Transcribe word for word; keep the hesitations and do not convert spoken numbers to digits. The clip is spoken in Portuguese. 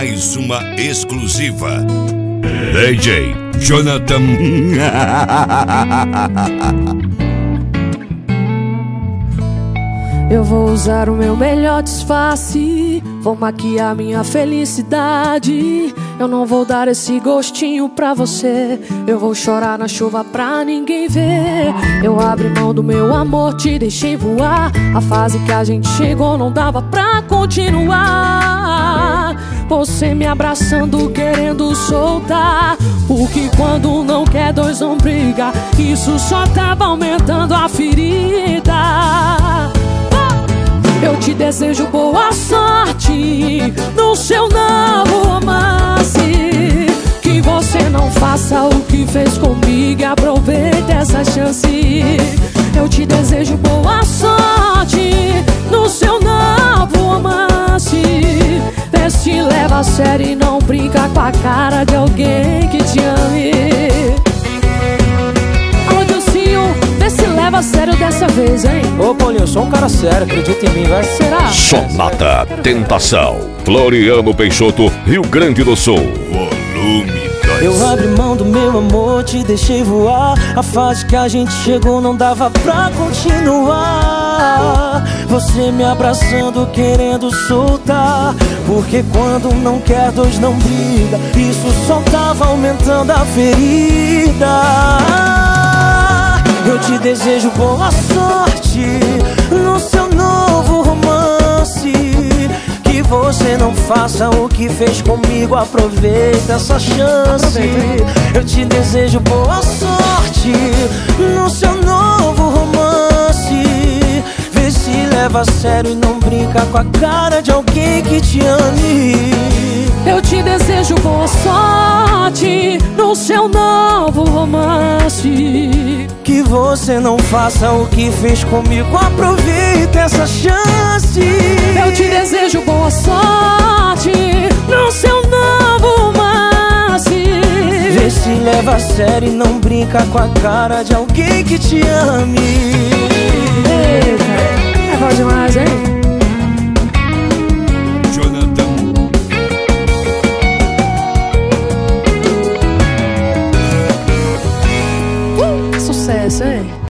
Mais uma exclusiva. D J Jonathan. Eu vou usar o meu melhor disfarce, vou maquiar minha felicidade. Eu não vou dar esse gostinho pra você, eu vou chorar na chuva pra ninguém ver. Eu abri mão do meu amor, te deixei voar. A fase que a gente chegou não dava pra continuar. Você me abraçando, querendo soltar, porque quando não quer dois não briga. Isso só tava aumentando a ferida. Eu te desejo boa sorte no seu novo romance. Que você não faça o que fez comigo e aproveite essa chance. Eu te desejo boa sorte no seu novo romance. Vê se leva a sério e não brinca com a cara de alguém que te ame. Alô, Dilcinho, vê se leva a sério dessa vez, hein? Ô, Paulinho, eu sou um cara sério, acredita em mim, vai. Será? Sonata Tentação, Floriano Peixoto, Rio Grande do Sul. Volume dois. Eu abri mão do meu amor, te deixei voar. A fase que a gente chegou não dava pra continuar. Você me abraçando, querendo soltar, porque quando um não quer, dois não briga. Isso só tava aumentando a ferida. Eu te desejo boa sorte no seu novo romance. Que você não faça o que fez comigo, aproveita essa chance. Eu te desejo boa sorte no seu novo romance. Vê se leva a sério e não brinca com a cara de alguém que te ame. Eu te desejo boa sorte no seu novo romance. Que você não faça o que fez comigo, aproveita essa chance. Eu te desejo boa sorte no seu novo romance. Vê se leva a sério e não brinca com a cara de alguém que te ame. Eita, é bom demais, hein?